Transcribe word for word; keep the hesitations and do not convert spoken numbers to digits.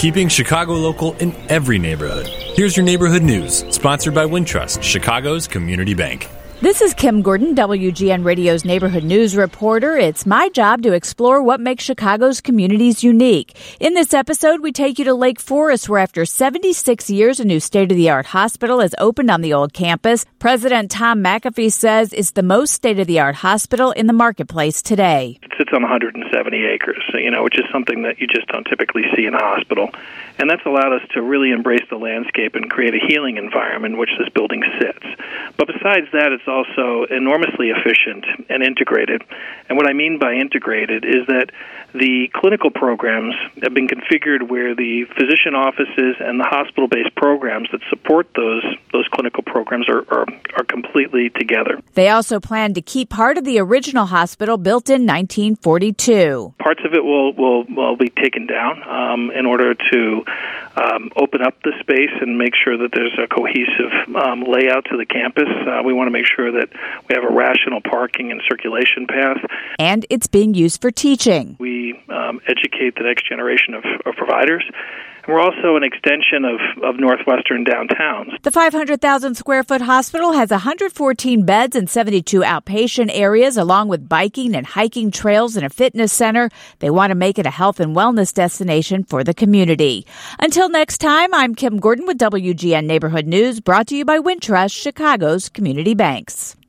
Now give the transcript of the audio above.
keeping Chicago local in every neighborhood. Here's your neighborhood news, sponsored by Wintrust, Chicago's community bank. This is Kim Gordon, W G N Radio's neighborhood news reporter. It's my job to explore what makes Chicago's communities unique. In this episode, we take you to Lake Forest, where after seventy-six years, a new state-of-the-art hospital has opened on the old campus. President Tom McAfee says it's the most state-of-the-art hospital in the marketplace today. It sits on one hundred seventy acres, you know, which is something that you just don't typically see in a hospital. And that's allowed us to really embrace the landscape and create a healing environment in which this building sits. But besides that, it's also enormously efficient and integrated. And what I mean by integrated is that the clinical programs have been configured where the physician offices and the hospital-based programs that support those those clinical programs are, are, are completely together. They also plan to keep part of the original hospital built in nineteen forty-two. Parts of it will, will, will be taken down um, in order to um, open up the space and make sure that there's a cohesive um, layout to the campus. Uh, we want to make sure that we have a rational parking and circulation path. And it's being used for teaching. We um, educate the next generation of, of providers. And we're also an extension of, of Northwestern downtown. The five hundred thousand square foot hospital has one hundred fourteen beds and seventy-two outpatient areas, along with biking and hiking trails and a fitness center. They want to make it a health and wellness destination for the community. Until next time, I'm Kim Gordon with W G N Neighborhood News, brought to you by Wintrust, Chicago's community banks.